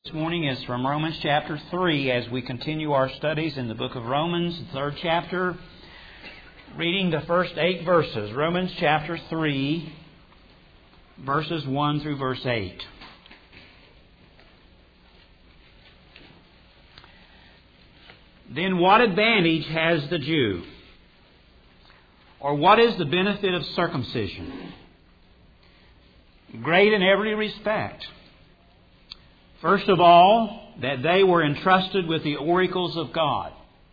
This morning is from Romans chapter 3 as we continue our studies in the book of Romans, the third chapter, reading the first 8 verses. Romans chapter 3, verses 1 through verse 8. Then what advantage has the Jew? Or what is the benefit of circumcision? Great in every respect. First of all, that they were entrusted with the oracles of God.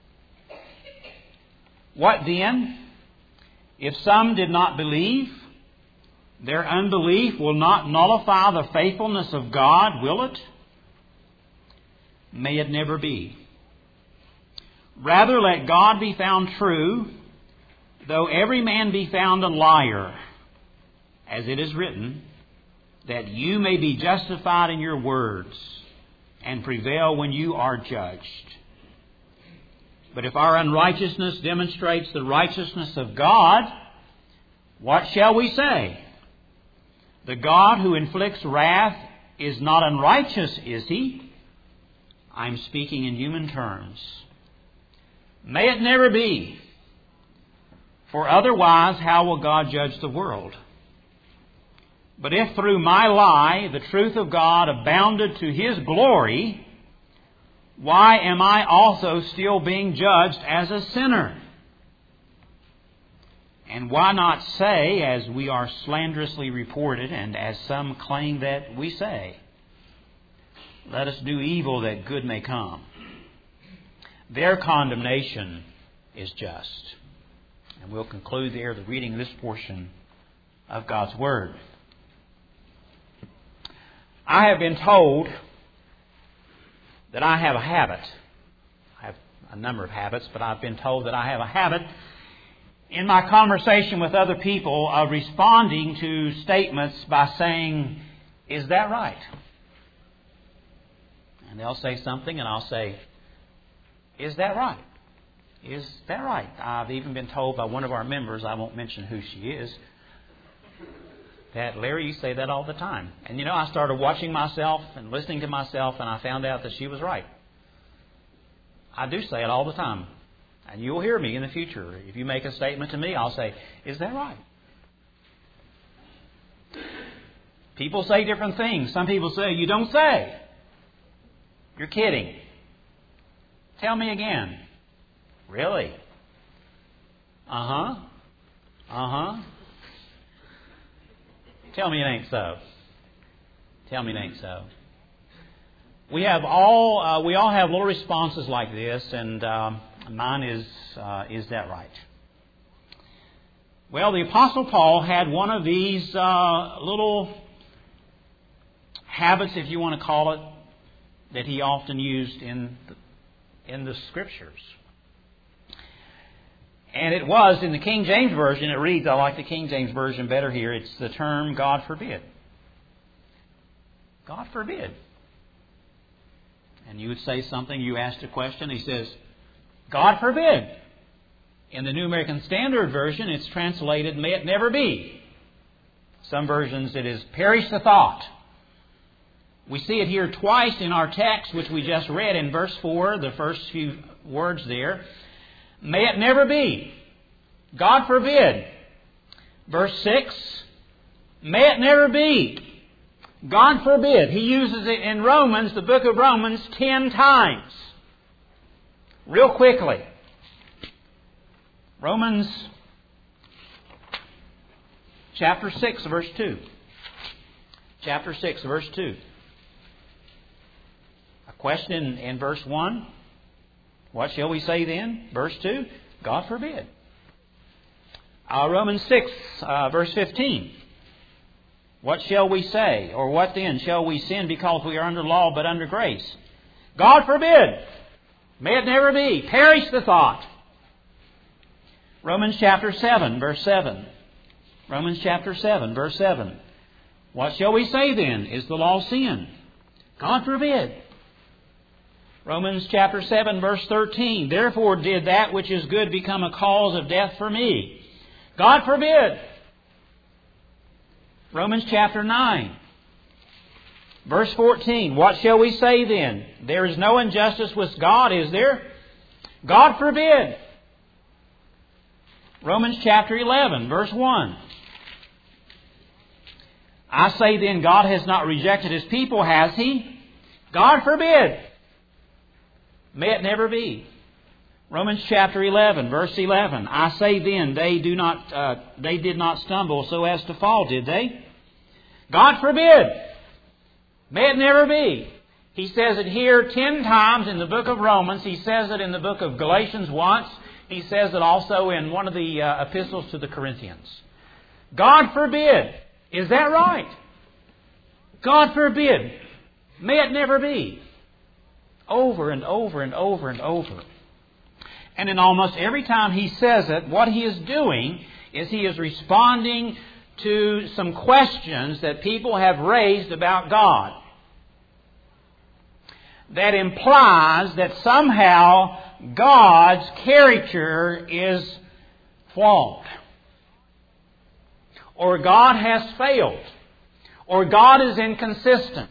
What then? If some did not believe, their unbelief will not nullify the faithfulness of God, will it? May it never be. Rather, let God be found true, though every man be found a liar, as it is written, that you may be justified in your words and prevail when you are judged. But if our unrighteousness demonstrates the righteousness of God, what shall we say? The God who inflicts wrath is not unrighteous, is He? I'm speaking in human terms. May it never be. For otherwise, how will God judge the world? But if through my lie the truth of God abounded to His glory, why am I also still being judged as a sinner? And why not say, as we are slanderously reported, and as some claim that we say, let us do evil that good may come. Their condemnation is just. And we'll conclude there the reading of this portion of God's Word. I have been told that I have a habit. I have a number of habits, but I've been told that I have a habit in my conversation with other people of responding to statements by saying, is that right? And they'll say something and I'll say, is that right? Is that right? I've even been told by one of our members, I won't mention who she is, that, Larry, you say that all the time. And I started watching myself and listening to myself, and I found out that she was right. I do say it all the time. And you'll hear me in the future. If you make a statement to me, I'll say, is that right? People say different things. Some people say, you don't say. You're kidding. Tell me again. Really? Uh-huh. Tell me it ain't so. Tell me it ain't so. We all have little responses like this, and mine is that right? Well, the Apostle Paul had one of these little habits, if you want to call it, that he often used in the Scriptures. And it was in the King James Version, it reads, I like the King James Version better here, it's the term God forbid. God forbid. And you would say something, you asked a question, he says, God forbid. In the New American Standard Version, it's translated, may it never be. Some versions it is, perish the thought. We see it here twice in our text, which we just read in verse 4, the first few words there. May it never be. God forbid. Verse 6. May it never be. God forbid. He uses it in Romans, the book of Romans, 10 times. Real quickly. Romans chapter 6, verse 2. Chapter 6, verse 2. A question in verse 1. What shall we say then? Verse 2, God forbid. Romans 6, verse 15. What shall we say? Or what then? Shall we sin because we are under law but under grace? God forbid. May it never be. Perish the thought. Romans chapter 7, verse 7. Romans chapter 7, verse 7. What shall we say then? Is the law sin? God forbid. Romans chapter 7, verse 13. Therefore did that which is good become a cause of death for me? God forbid. Romans chapter 9. Verse 14, what shall we say then? There is no injustice with God, is there? God forbid. Romans chapter 11, verse 1. I say then, God has not rejected His people, has He? God forbid. May it never be. Romans chapter 11, verse 11. I say then, they did not stumble so as to fall, did they? God forbid. May it never be. He says it here 10 times in the book of Romans. He says it in the book of Galatians once. He says it also in one of the epistles to the Corinthians. God forbid. Is that right? God forbid. May it never be. Over and over and over and over. And in almost every time he says it, what he is doing is he is responding to some questions that people have raised about God. That implies that somehow God's character is flawed. Or God has failed. Or God is inconsistent.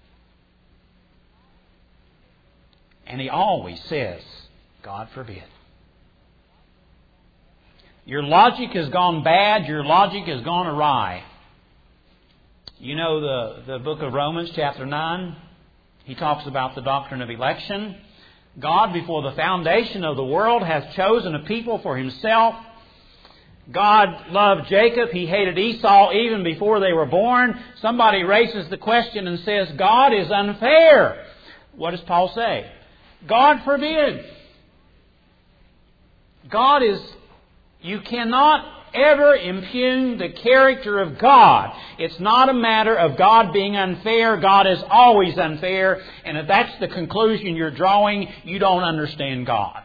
And he always says, God forbid. Your logic has gone bad. Your logic has gone awry. You know the book of Romans chapter 9? He talks about the doctrine of election. God, before the foundation of the world, has chosen a people for Himself. God loved Jacob. He hated Esau even before they were born. Somebody raises the question and says, God is unfair. What does Paul say? God forbid. God is... You cannot ever impugn the character of God. It's not a matter of God being unfair. God is always unfair. And if that's the conclusion you're drawing, you don't understand God.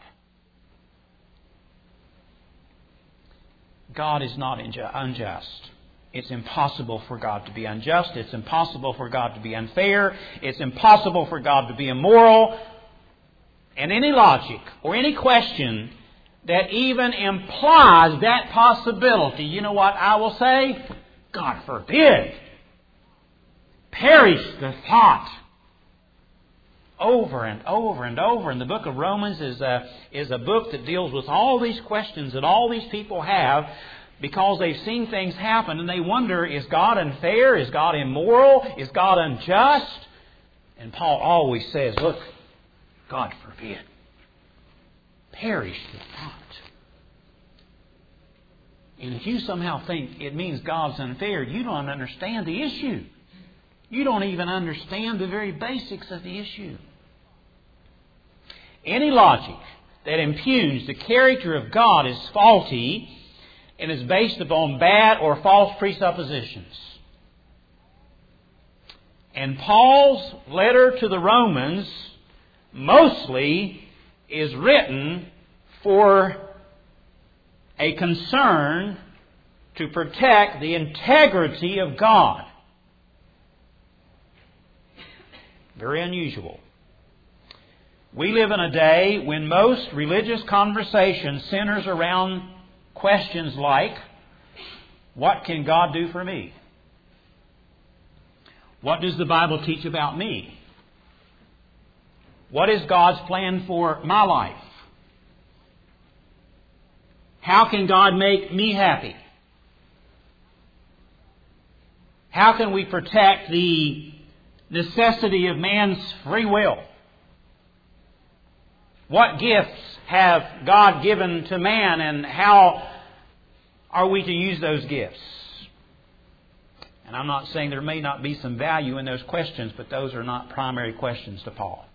God is not unjust. It's impossible for God to be unjust. It's impossible for God to be unfair. It's impossible for God to be immoral. And any logic or any question that even implies that possibility, you know what I will say? God forbid. Perish the thought. Over and over and over. And the book of Romans is a book that deals with all these questions that all these people have because they've seen things happen and they wonder, is God unfair? Is God immoral? Is God unjust? And Paul always says, look, God forbid. Perish the thought. And if you somehow think it means God's unfair, you don't understand the issue. You don't even understand the very basics of the issue. Any logic that impugns the character of God is faulty and is based upon bad or false presuppositions. And Paul's letter to the Romans mostly is written for a concern to protect the integrity of God. Very unusual. We live in a day when most religious conversation centers around questions like, what can God do for me? What does the Bible teach about me? What is God's plan for my life? How can God make me happy? How can we protect the necessity of man's free will? What gifts have God given to man and how are we to use those gifts? And I'm not saying there may not be some value in those questions, but those are not primary questions to Paul.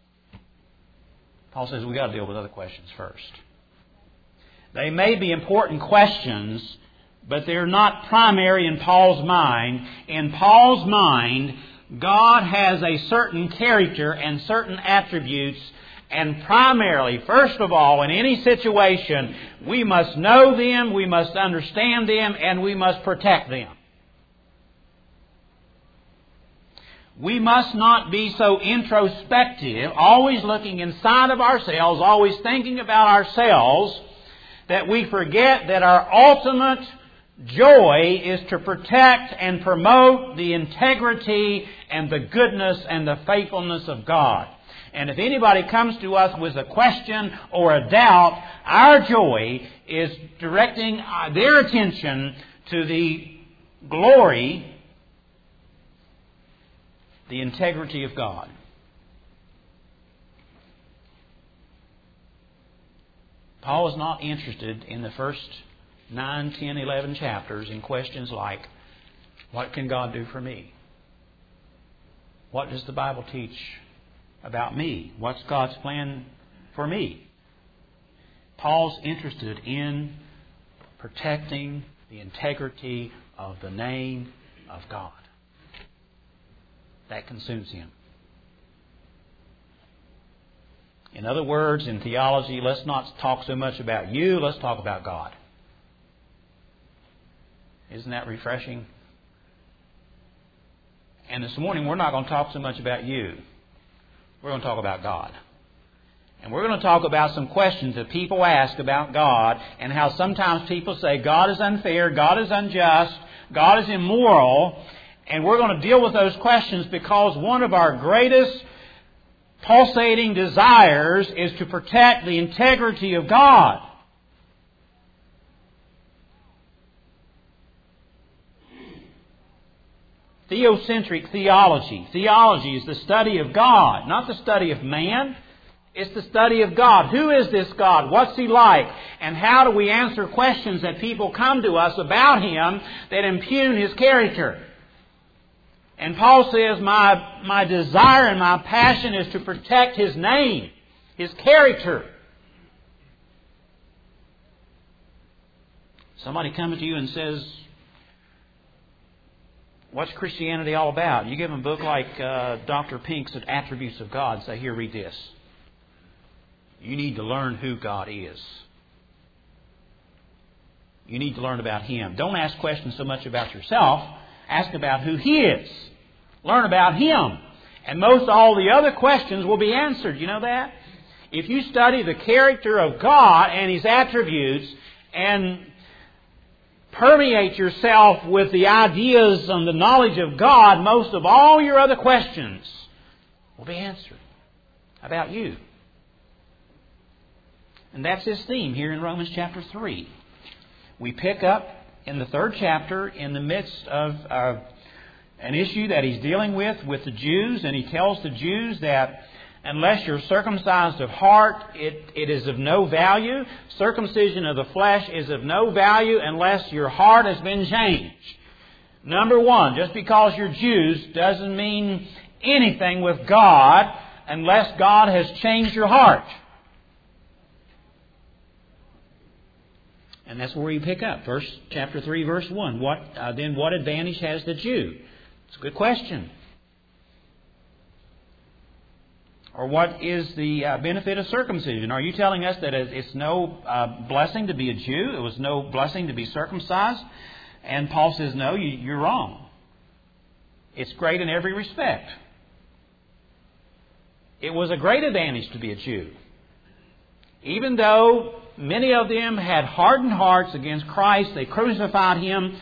Paul says we've got to deal with other questions first. They may be important questions, but they're not primary in Paul's mind. In Paul's mind, God has a certain character and certain attributes, and primarily, first of all, in any situation, we must know them, we must understand them, and we must protect them. We must not be so introspective, always looking inside of ourselves, always thinking about ourselves, that we forget that our ultimate Joy is to protect and promote the integrity and the goodness and the faithfulness of God. And if anybody comes to us with a question or a doubt, our joy is directing their attention to the glory, the integrity of God. Paul is not interested in the first 9, 10, 11 chapters in questions like, what can God do for me? What does the Bible teach about me? What's God's plan for me? Paul's interested in protecting the integrity of the name of God. That consumes him. In other words, in theology, let's not talk so much about you, let's talk about God. Isn't that refreshing? And this morning, we're not going to talk so much about you. We're going to talk about God. And we're going to talk about some questions that people ask about God and how sometimes people say God is unfair, God is unjust, God is immoral. And we're going to deal with those questions because one of our greatest pulsating desires is to protect the integrity of God. Theocentric theology. Theology is the study of God, not the study of man. It's the study of God. Who is this God? What's He like? And how do we answer questions that people come to us about Him that impugn His character? And Paul says, my desire and my passion is to protect His name, His character. Somebody comes to you and says, what's Christianity all about? You give them a book like Dr. Pink's Attributes of God and say, here, read this. You need to learn who God is. You need to learn about Him. Don't ask questions so much about yourself. Ask about who He is. Learn about Him. And most all the other questions will be answered. You know that? If you study the character of God and His attributes and permeate yourself with the ideas and the knowledge of God, most of all your other questions will be answered about you. And that's his theme here in Romans chapter 3. We pick up in the 3rd chapter in the midst of an issue that he's dealing with the Jews, and he tells the Jews that unless you're circumcised of heart, it is of no value. Circumcision of the flesh is of no value unless your heart has been changed. Number one, just because you're Jews doesn't mean anything with God unless God has changed your heart. And that's where you pick up. Chapter 3, verse 1. What advantage has the Jew? It's a good question. Or what is the benefit of circumcision? Are you telling us that it's no blessing to be a Jew? It was no blessing to be circumcised? And Paul says, no, you're wrong. It's great in every respect. It was a great advantage to be a Jew. Even though many of them had hardened hearts against Christ, they crucified Him.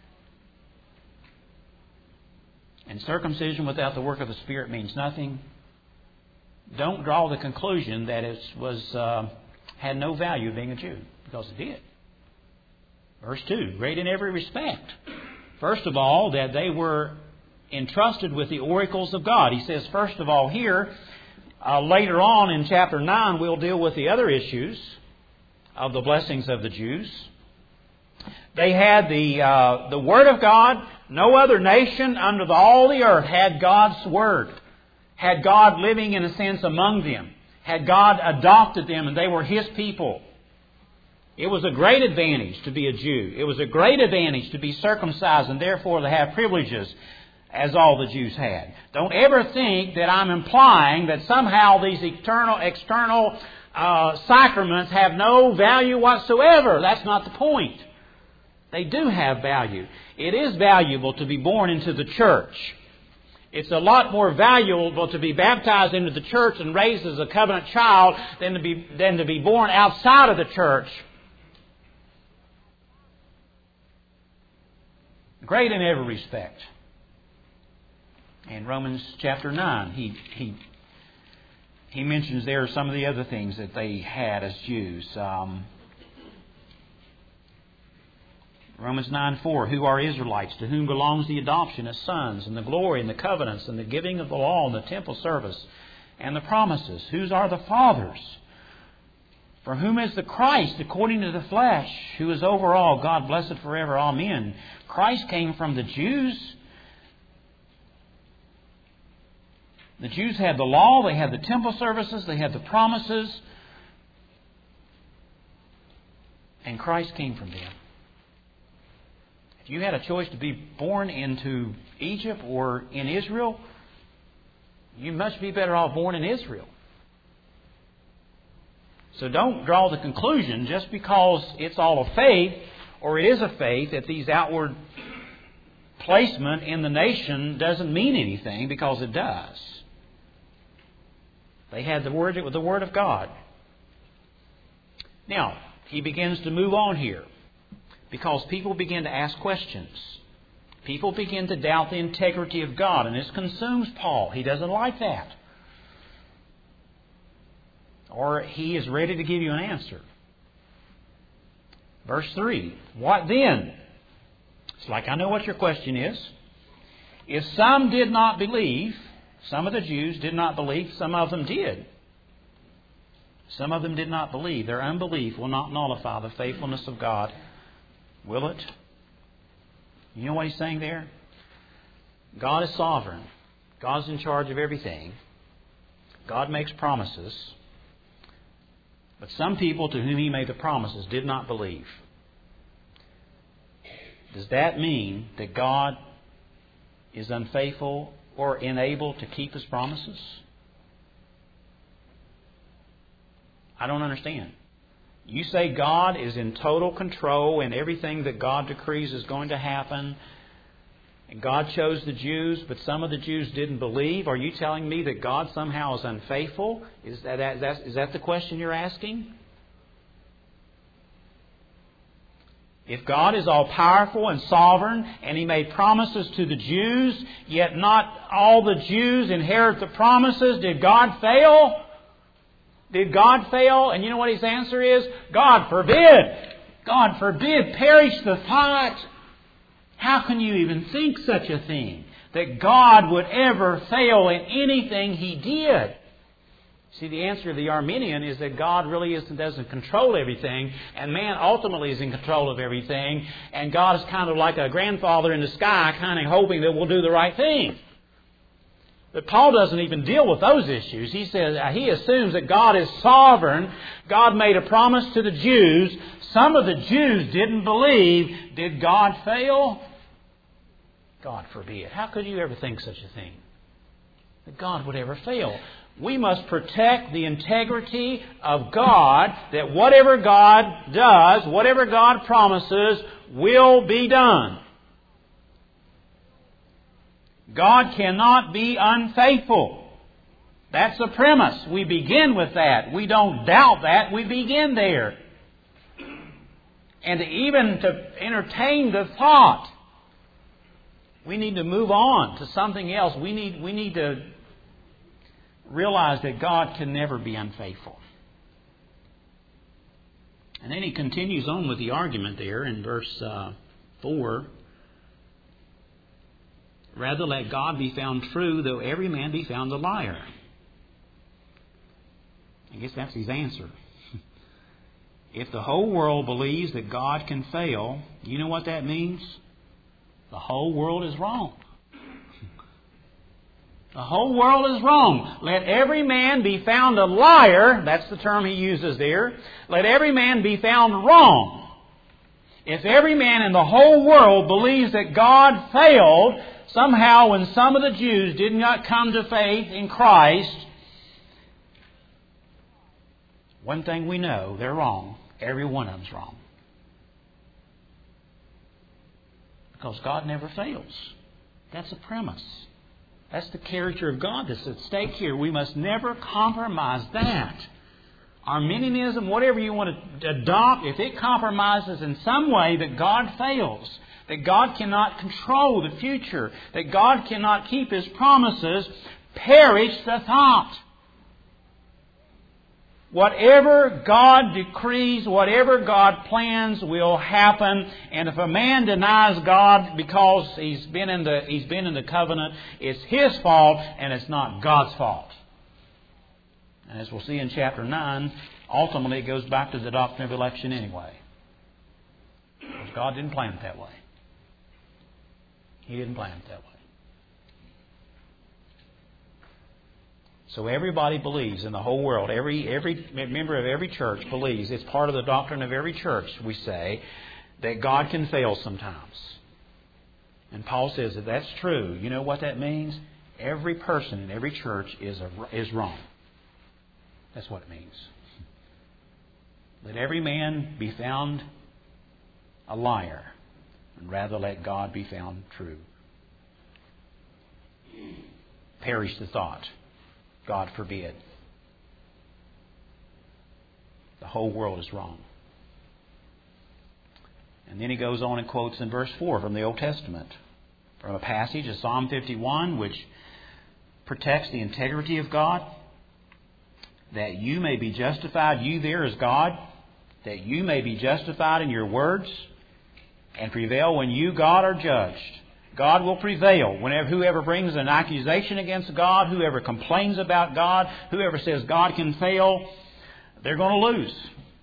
And circumcision without the work of the Spirit means nothing. Don't draw the conclusion that it had no value being a Jew, because it did. Verse 2, great in every respect. First of all, that they were entrusted with the oracles of God. He says, first of all, here, later on in chapter 9, we'll deal with the other issues of the blessings of the Jews. They had the Word of God. No other nation under all the earth had God's Word. Had God living in a sense among them. Had God adopted them and they were His people. It was a great advantage to be a Jew. It was a great advantage to be circumcised and therefore to have privileges as all the Jews had. Don't ever think that I'm implying that somehow these external sacraments have no value whatsoever. That's not the point. They do have value. It is valuable to be born into the church. It's a lot more valuable to be baptized into the church and raised as a covenant child than to be born outside of the church. great in every respect. In Romans chapter 9, he mentions there some of the other things that they had as Jews. Romans 9:4, who are Israelites, to whom belongs the adoption as sons, and the glory, and the covenants, and the giving of the law, and the temple service, and the promises. Whose are the fathers? For whom is the Christ according to the flesh, who is over all, God blessed forever. Amen. Christ came from the Jews. The Jews had the law, they had the temple services, they had the promises, and Christ came from them. If you had a choice to be born into Egypt or in Israel, you must be better off born in Israel. So don't draw the conclusion just because it's all a faith, or it is a faith, that these outward placement in the nation doesn't mean anything, because it does. They had the Word of God. Now, he begins to move on here, because people begin to ask questions. People begin to doubt the integrity of God, and this consumes Paul. He doesn't like that. Or he is ready to give you an answer. Verse 3, what then? It's like, I know what your question is. If some did not believe, some of the Jews did not believe, some of them did. Some of them did not believe. Their unbelief will not nullify the faithfulness of God, will it? You know what he's saying there? God is sovereign. God's in charge of everything. God makes promises. But some people to whom he made the promises did not believe. Does that mean that God is unfaithful or unable to keep His promises? I don't understand. You say God is in total control and everything that God decrees is going to happen. And God chose the Jews, but some of the Jews didn't believe. Are you telling me that God somehow is unfaithful? Is that the question you're asking? If God is all-powerful and sovereign, and He made promises to the Jews, yet not all the Jews inherit the promises, did God fail? Did God fail? And you know what His answer is? God forbid! God forbid! Perish the thought! How can you even think such a thing? That God would ever fail in anything He did? See, the answer of the Arminian is that God really doesn't control everything, and man ultimately is in control of everything, and God is kind of like a grandfather in the sky, kind of hoping that we'll do the right thing. But Paul doesn't even deal with those issues. He says he assumes that God is sovereign. God made a promise to the Jews. Some of the Jews didn't believe. Did God fail? God forbid. How could you ever think such a thing? That God would ever fail. We must protect the integrity of God, that whatever God does, whatever God promises, will be done. God cannot be unfaithful. That's the premise. We begin with that. We don't doubt that. We begin there. And even to entertain the thought, we need to move on to something else. We need to realize that God can never be unfaithful. And then he continues on with the argument there in verse 4. Rather let God be found true, though every man be found a liar. I guess that's his answer. If the whole world believes that God can fail, you know what that means? The whole world is wrong. The whole world is wrong. Let every man be found a liar. That's the term he uses there. Let every man be found wrong. If every man in the whole world believes that God failed, somehow when some of the Jews did not come to faith in Christ, one thing we know, they're wrong. Every one of them's wrong. Because God never fails. That's a premise. That's the character of God that's at stake here. We must never compromise that. Arminianism, whatever you want to adopt, if it compromises in some way that God fails, that God cannot control the future, that God cannot keep His promises, perish the thought. Whatever God decrees, whatever God plans will happen. And if a man denies God because he's been in the covenant, it's his fault and it's not God's fault. And as we'll see in chapter 9, ultimately it goes back to the doctrine of election anyway. Because God didn't plan it that way. He didn't plan it that way. So everybody believes in the whole world. Every member of every church believes. It's part of the doctrine of every church, we say, that God can fail sometimes. And Paul says that that's true. You know what that means? Every person in every church is wrong. That's what it means. Let every man be found a liar, and rather let God be found true. Perish the thought. God forbid. The whole world is wrong. And then he goes on and quotes in verse 4 from the Old Testament, from a passage of Psalm 51, which protects the integrity of God, that you may be justified, you there is God, that you may be justified in your words and prevail when you, God, are judged. God will prevail. Whoever brings an accusation against God, whoever complains about God, whoever says God can fail, they're going to lose.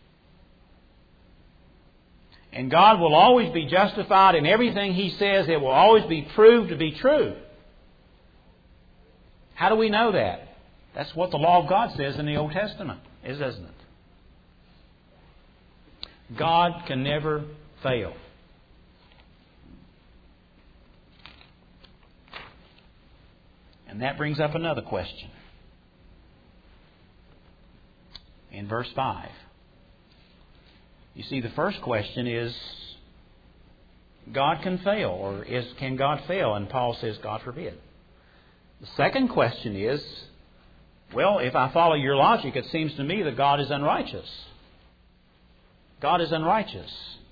And God will always be justified in everything He says. It will always be proved to be true. How do we know that? That's what the law of God says in the Old Testament, isn't it? God can never fail. And that brings up another question. In verse 5. You see, the first question is, God can fail, or can God fail? And Paul says, God forbid. The second question is, well, if I follow your logic, it seems to me that God is unrighteous. God is unrighteous.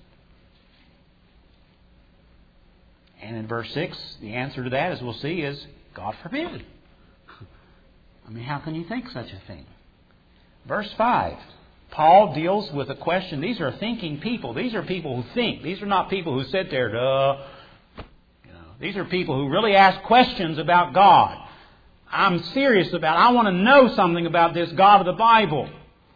And in verse 6, the answer to that, as we'll see, is God forbid. I mean, how can you think such a thing? Verse 5, Paul deals with a question. These are thinking people. These are people who think. These are not people who sit there, These are people who really ask questions about God. I'm serious about it. I want to know something about this God of the Bible.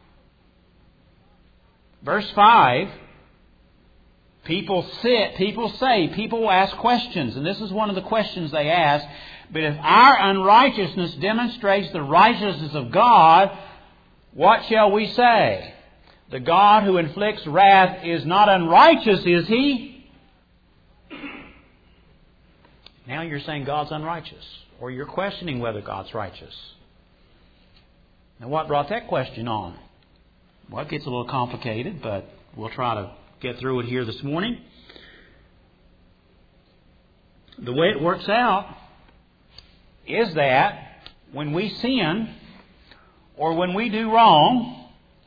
Verse 5, people ask questions. And this is one of the questions they ask. But if our unrighteousness demonstrates the righteousness of God, what shall we say? The God who inflicts wrath is not unrighteous, is He? Now you're saying God's unrighteous, or you're questioning whether God's righteous. Now what brought that question on? Well, it gets a little complicated, but we'll try to get through it here this morning. The way it works out is that when we sin or when we do wrong,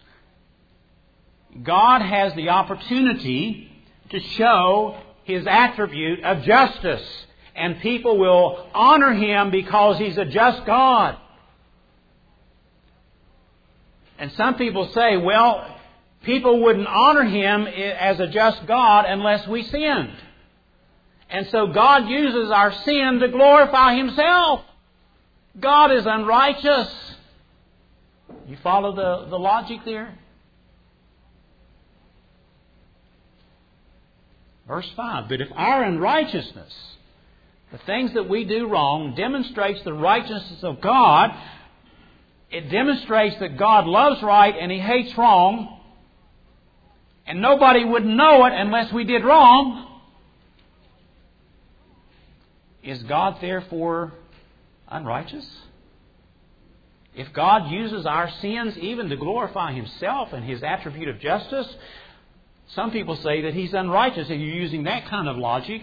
God has the opportunity to show His attribute of justice. And people will honor Him because He's a just God. And some people say, well, people wouldn't honor Him as a just God unless we sinned. And so God uses our sin to glorify Himself. God is unrighteous. You follow the logic there? Verse 5, but if our unrighteousness, the things that we do wrong, demonstrates the righteousness of God, it demonstrates that God loves right and He hates wrong, and nobody would know it unless we did wrong, is God therefore unrighteous? If God uses our sins even to glorify Himself and His attribute of justice, some people say that He's unrighteous if you're using that kind of logic.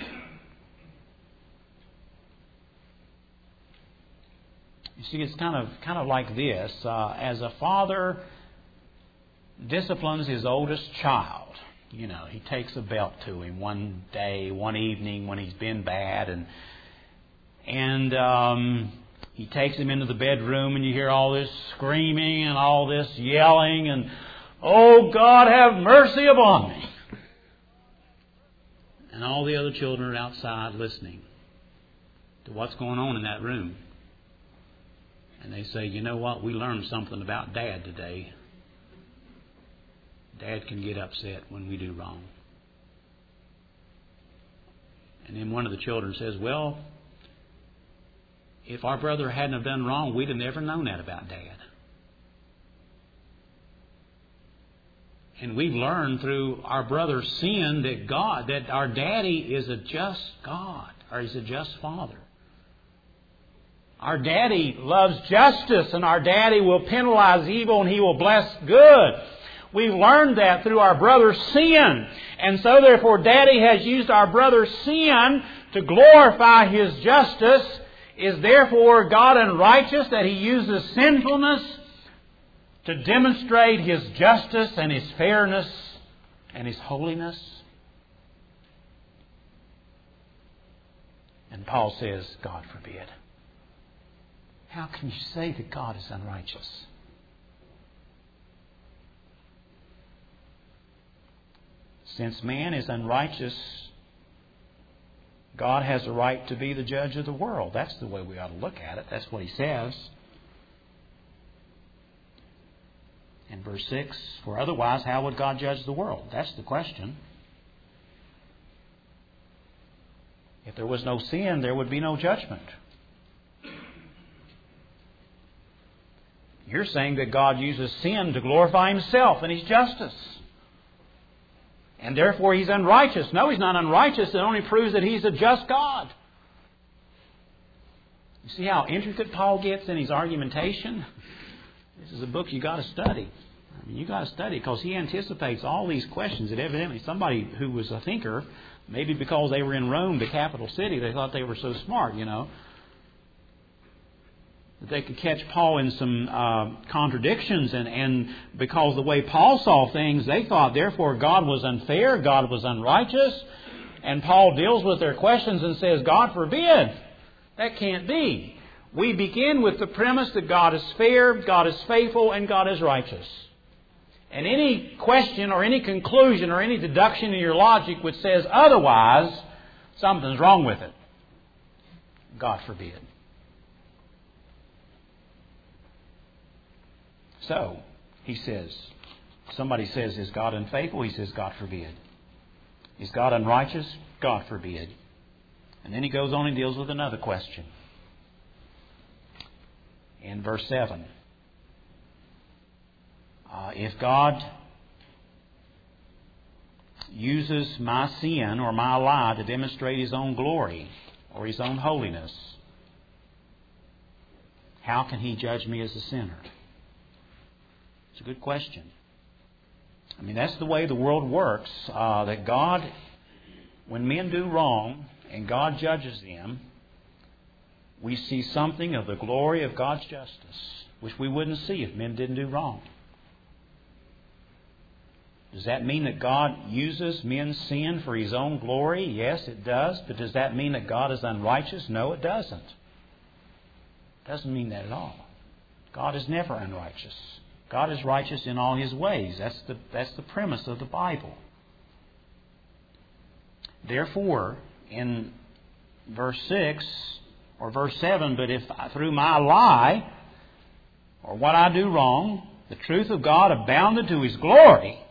You see, it's kind of like this. As a father disciplines his oldest child, He takes a belt to him one day, one evening when he's been bad, and he takes him into the bedroom, and you hear all this screaming and all this yelling, and, "Oh, God, have mercy upon me." And all the other children are outside listening to what's going on in that room. And they say, "You know what? We learned something about Dad today. Dad can get upset when we do wrong." And then one of the children says, "Well, if our brother hadn't have done wrong, we'd have never known that about Dad." And we've learned through our brother's sin that our Daddy is a just God, or He's a just Father. Our Daddy loves justice, and our Daddy will penalize evil and He will bless good. We've learned that through our brother's sin. And so therefore Daddy has used our brother's sin to glorify His justice. Is therefore God unrighteous that He uses sinfulness to demonstrate His justice and His fairness and His holiness? And Paul says, God forbid. How can you say that God is unrighteous? Since man is unrighteous, God has a right to be the judge of the world. That's the way we ought to look at it. That's what he says. In verse 6, for otherwise, how would God judge the world? That's the question. If there was no sin, there would be no judgment. You're saying that God uses sin to glorify Himself and His justice. And therefore He's unrighteous. No, He's not unrighteous. It only proves that He's a just God. You see how intricate Paul gets in his argumentation? This is a book you got to study. I mean, you got to study because he anticipates all these questions that evidently somebody who was a thinker, maybe because they were in Rome, the capital city, they thought they were so smart, that they could catch Paul in some contradictions, and because the way Paul saw things, they thought therefore God was unfair, God was unrighteous, and Paul deals with their questions and says, God forbid, that can't be. We begin with the premise that God is fair, God is faithful, and God is righteous. And any question or any conclusion or any deduction in your logic which says otherwise, something's wrong with it. God forbid. So, he says, somebody says, is God unfaithful? He says, God forbid. Is God unrighteous? God forbid. And then he goes on and deals with another question. In verse 7. If God uses my sin or my lie to demonstrate His own glory or His own holiness, how can He judge me as a sinner? It's a good question. I mean, that's the way the world works. That God, when men do wrong and God judges them, we see something of the glory of God's justice, which we wouldn't see if men didn't do wrong. Does that mean that God uses men's sin for His own glory? Yes, it does. But does that mean that God is unrighteous? No, it doesn't. It doesn't mean that at all. God is never unrighteous. God is righteous in all His ways. That's the premise of the Bible. Therefore, in verse 6 or verse 7, but if through my lie or what I do wrong, the truth of God abounded to His glory,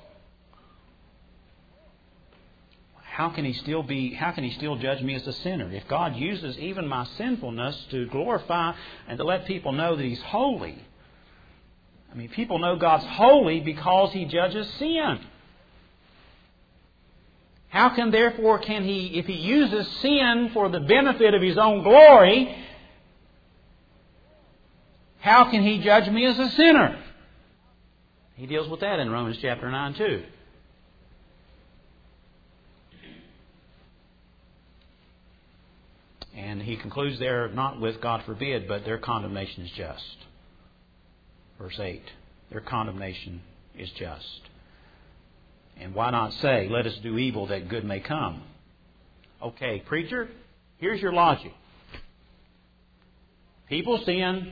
how can He still judge me as a sinner? If God uses even my sinfulness to glorify and to let people know that He's holy. I mean, people know God's holy because He judges sin. How can therefore He, if He uses sin for the benefit of His own glory, how can He judge me as a sinner? He deals with that in Romans chapter 9 too. And he concludes there not with God forbid, but their condemnation is just. Verse 8, their condemnation is just. And why not say, let us do evil that good may come? Okay, preacher, here's your logic. People sin.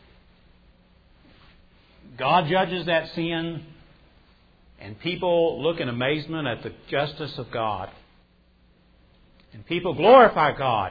God judges that sin. And people look in amazement at the justice of God. And people glorify God.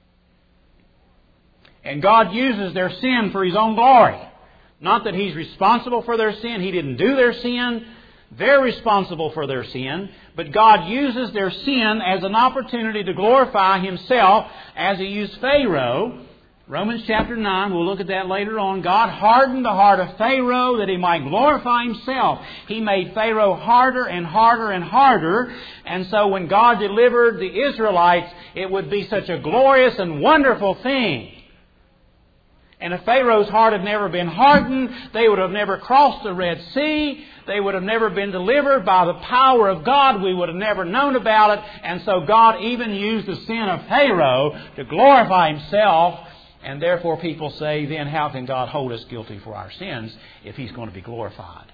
And God uses their sin for His own glory. Not that He's responsible for their sin. He didn't do their sin. They're responsible for their sin. But God uses their sin as an opportunity to glorify Himself, as He used Pharaoh. Romans chapter 9, we'll look at that later on. God hardened the heart of Pharaoh that he might glorify Himself. He made Pharaoh harder and harder and harder. And so when God delivered the Israelites, it would be such a glorious and wonderful thing. And if Pharaoh's heart had never been hardened, they would have never crossed the Red Sea. They would have never been delivered by the power of God. We would have never known about it. And so God even used the sin of Pharaoh to glorify Himself. And therefore people say, then how can God hold us guilty for our sins if He's going to be glorified?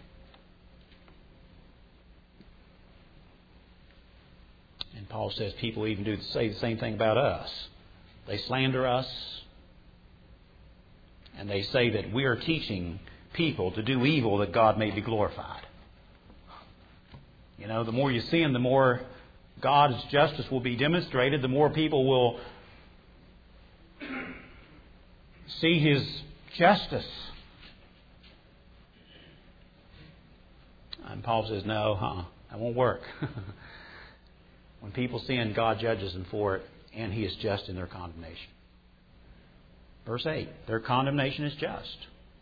And Paul says people even say the same thing about us. They slander us. And they say that we are teaching people to do evil that God may be glorified. You know, the more you sin, the more God's justice will be demonstrated. The more people will see His justice. And Paul says, no, that won't work. When people sin, God judges them for it, and He is just in their condemnation. Verse 8, their condemnation is just.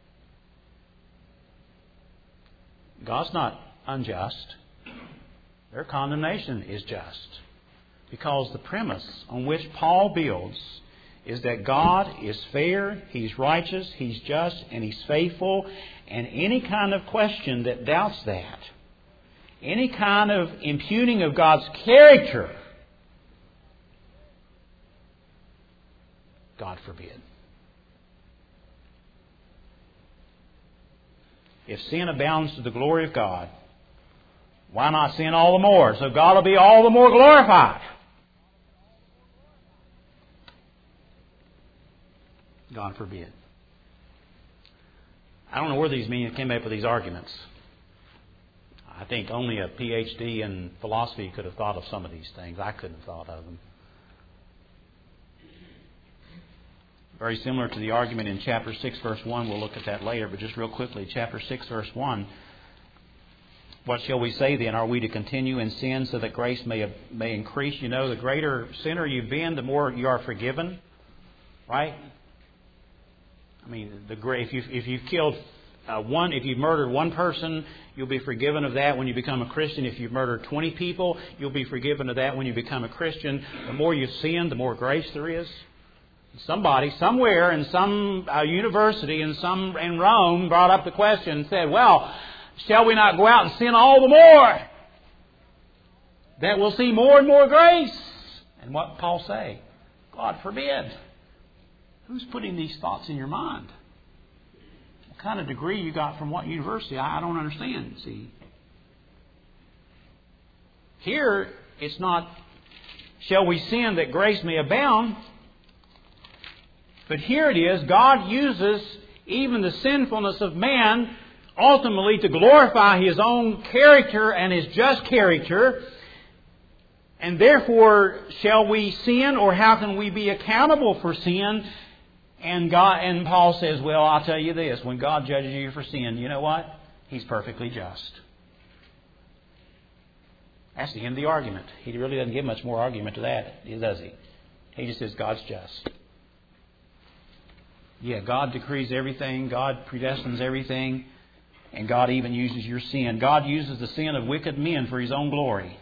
God's not unjust. Their condemnation is just. Because the premise on which Paul builds is that God is fair, He's righteous, He's just, and He's faithful. And any kind of question that doubts that, any kind of impugning of God's character, God forbid. If sin abounds to the glory of God, why not sin all the more? So God will be all the more glorified. God forbid. I don't know where these men came up with these arguments. I think only a PhD in philosophy could have thought of some of these things. I couldn't have thought of them. Very similar to the argument in chapter 6, verse 1. We'll look at that later, but just real quickly, chapter 6, verse 1. What shall we say then? Are we to continue in sin so that grace may increase? You know, the greater sinner you've been, the more you are forgiven. Right? I mean, if you've killed if you've murdered one person, you'll be forgiven of that when you become a Christian. If you've murdered 20 people, you'll be forgiven of that when you become a Christian. The more you sin, the more grace there is. Somebody, somewhere in some university in Rome brought up the question and said, well, shall we not go out and sin all the more, that we'll see more and more grace? And what Paul say? God forbid. Who's putting these thoughts in your mind? What kind of degree you got from what university? I don't understand, see. Here, it's not, shall we sin that grace may abound? But here it is, God uses even the sinfulness of man ultimately to glorify His own character and His just character. And therefore, shall we sin, or how can we be accountable for sin? And Paul says, well, I'll tell you this, when God judges you for sin, you know what? He's perfectly just. That's the end of the argument. He really doesn't give much more argument to that, does he? He just says God's just. Yeah, God decrees everything. God predestines everything. And God even uses your sin. God uses the sin of wicked men for His own glory.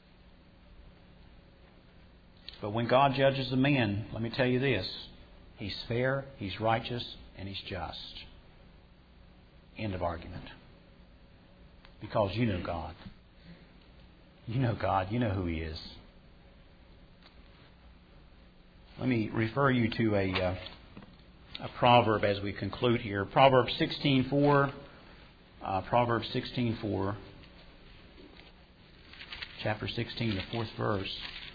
But when God judges a man, let me tell you this. He's fair, He's righteous, and He's just. End of argument. Because you know God. You know God. You know who He is. Let me refer you to a proverb as we conclude here. Proverbs 16:4. Proverbs 16:4. chapter 16, the 4th verse.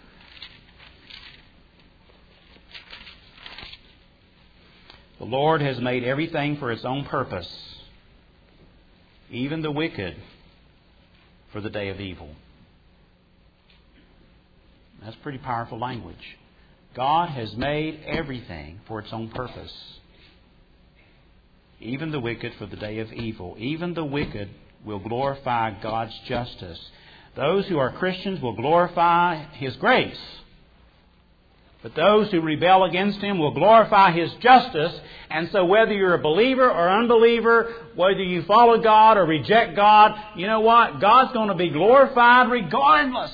The Lord has made everything for its own purpose, even the wicked for the day of evil. That's pretty powerful language. God has made everything for its own purpose, even the wicked for the day of evil. Even the wicked will glorify God's justice. Those who are Christians will glorify His grace. But those who rebel against Him will glorify His justice. And so whether you're a believer or unbeliever, whether you follow God or reject God, you know what? God's going to be glorified regardless.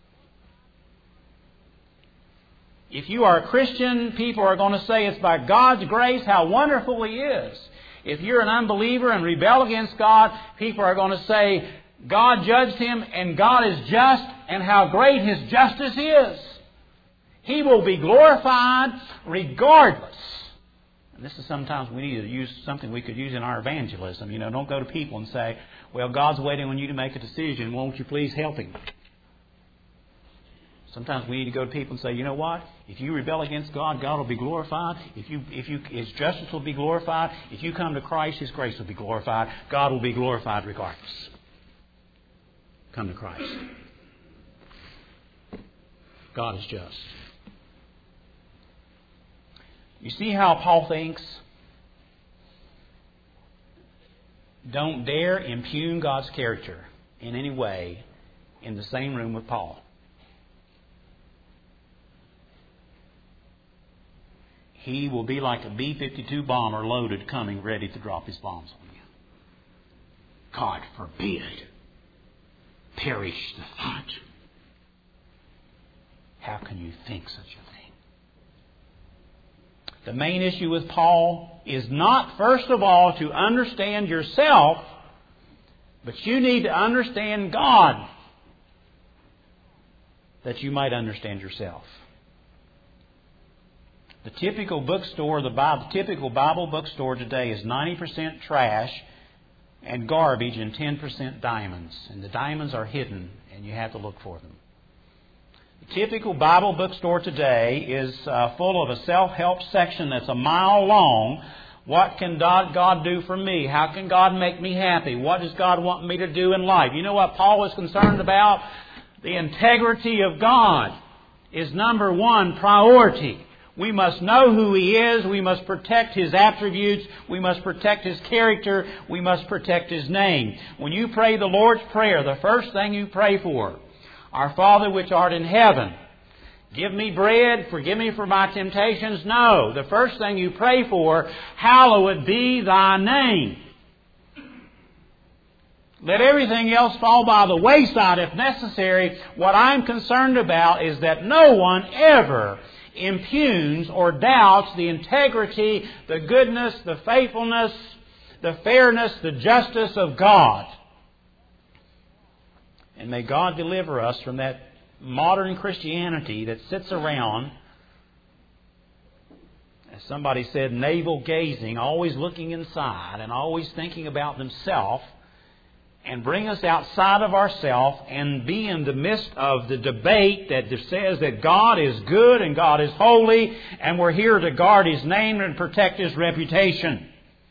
If you are a Christian, people are going to say it's by God's grace, how wonderful He is. If you're an unbeliever and rebel against God, people are going to say God judged him and God is just and how great His justice is. He will be glorified regardless. And this is sometimes we need to use something we could use in our evangelism. You know, don't go to people and say, well, God's waiting on you to make a decision. Won't you please help Him? Sometimes we need to go to people and say, you know what? If you rebel against God, God will be glorified. His justice will be glorified. If you come to Christ, His grace will be glorified. God will be glorified regardless. Come to Christ. God is just. You see how Paul thinks? Don't dare impugn God's character in any way in the same room with Paul. He will be like a B-52 bomber loaded, coming ready to drop his bombs on you. God forbid. Perish the thought. How can you think such a thing? The main issue with Paul is not, first of all, to understand yourself, but you need to understand God that you might understand yourself. The typical bookstore, the typical Bible bookstore today is 90% trash and garbage and 10% diamonds. And the diamonds are hidden and you have to look for them. The typical Bible bookstore today is full of a self-help section that's a mile long. What can God do for me? How can God make me happy? What does God want me to do in life? You know what Paul was concerned about? The integrity of God is number one priority. We must know who He is. We must protect His attributes. We must protect His character. We must protect His name. When you pray the Lord's Prayer, the first thing you pray for, Our Father which art in heaven, give me bread, forgive me for my temptations. No, the first thing you pray for, hallowed be Thy name. Let everything else fall by the wayside if necessary. What I'm concerned about is that no one ever impugns or doubts the integrity, the goodness, the faithfulness, the fairness, the justice of God. And may God deliver us from that modern Christianity that sits around, as somebody said, navel gazing, always looking inside and always thinking about themselves, and bring us outside of ourselves and be in the midst of the debate that says that God is good and God is holy and we're here to guard His name and protect His reputation.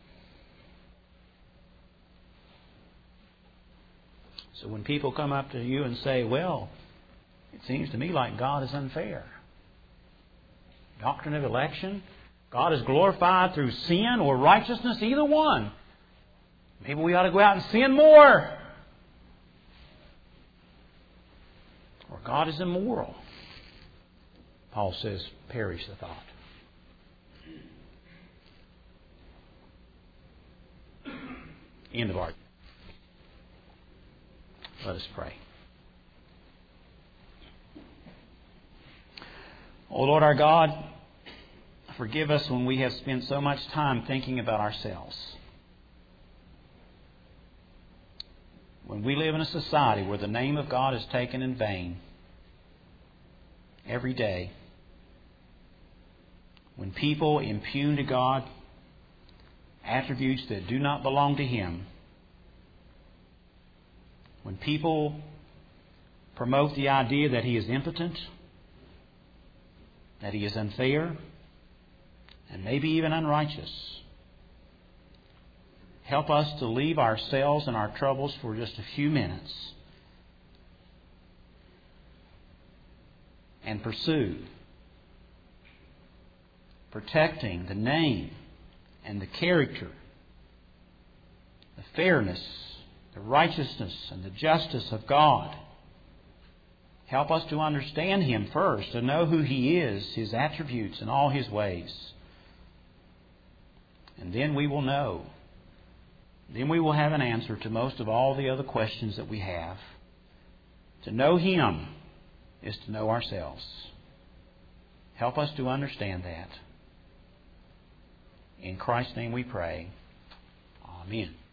So when people come up to you and say, well, it seems to me like God is unfair. Doctrine of election, God is glorified through sin or righteousness, either one. Maybe we ought to go out and sin more. Or God is immoral. Paul says, perish the thought. End of argument. Let us pray. O Lord our God, forgive us when we have spent so much time thinking about ourselves. When we live in a society where the name of God is taken in vain every day, when people impugn to God attributes that do not belong to Him, when people promote the idea that He is impotent, that He is unfair, and maybe even unrighteous. Help us to leave ourselves and our troubles for just a few minutes and pursue protecting the name and the character, the fairness, the righteousness, and the justice of God. Help us to understand Him first, to know who He is, His attributes, and all His ways. And then we will know. Then we will have an answer to most of all the other questions that we have. To know Him is to know ourselves. Help us to understand that. In Christ's name we pray. Amen.